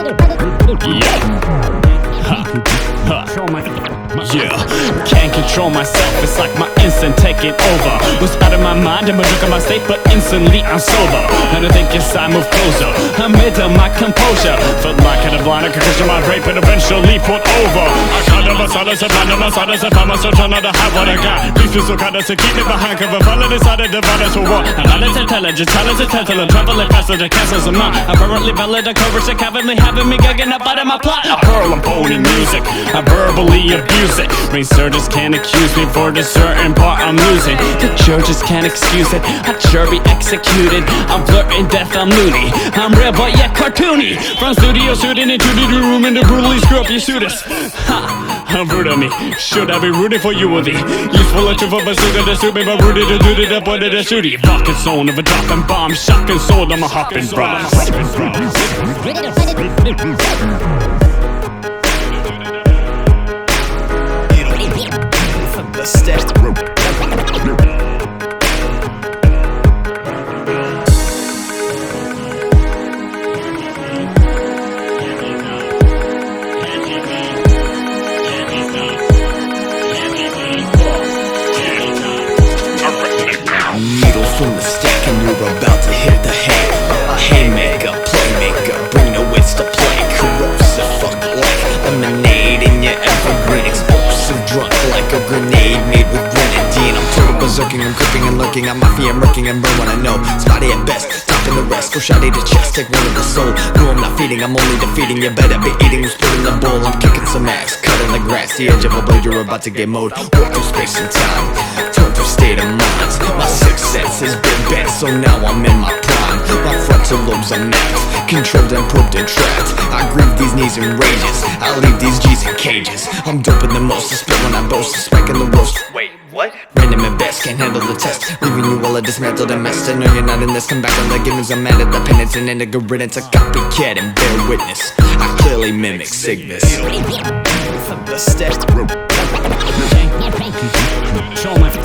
Yeah, can't control myself, it's like my instant taking over. Was out of my mind, I'm a drink of my state, but instantly I'm sober. And I think yes, I move closer, amid my composure. Felt like I had a blind concussion, my rape and eventually put over. I kind of a silence, a blind of my silence, I found myself trying to hide what I got. Beef is so kind of to keep me behind, cover falling inside of the violence for what? And all is intelligence, talents is tantalum, traveling faster than castles of mine. Apparently valid, the coverage that having me gagging up out of my plot. I hurl and pony music, I verbally abuse it. Researchers can't accuse me for the certain part I'm losing. The judges can't excuse it, I sure be executed. I'm flirting death, I'm loony, I'm real but yet cartoony. From studio shooting into the room and to brutally screw up your suitors. Ha, how rude of me, should I be rooting for you or thee? Useful and truthful but still gonna suit me, but rooted to do it up under the shooty. Fucking zone of a dropping bomb, shocking soul, I'm a hopping bras. Needles from the stick and you're about to hit the hay. A haymaker, playmaker, bring the wits to play. Corrosive, fuck like lemonade in your evergreen. Explosive, drunk like a grenade made with grenadine. I'm total berserking, I'm creeping and lurking. I'm mafia, murking and burn when I know. Spotty at best, topping the rest. Go shotty to chest, take one of the soul. No, I'm not feeding, I'm only defeating. You better be eating, who's spitting the bowl. I'm kicking some ass, cutting the grass. The edge of a blade, you're about to get mowed. Walk through space and time, turn through state of minds. My sixth sense has been bent, so now I'm in my prime. My frontal lobes are maxed, controlled and probed and trapped. I grieve these knees in rages, I leave these G's in cages. I'm doping the most, I spit when I boast, I spike in the roast. Wait, what? Random at best, can't handle the test. Leaving you all a dismantled and messed. I know you're not in this, come back on the givens. I'm mad at the penance and then the good riddance. A copycat and bear witness, I clearly mimic Cygnus. The steps. Show my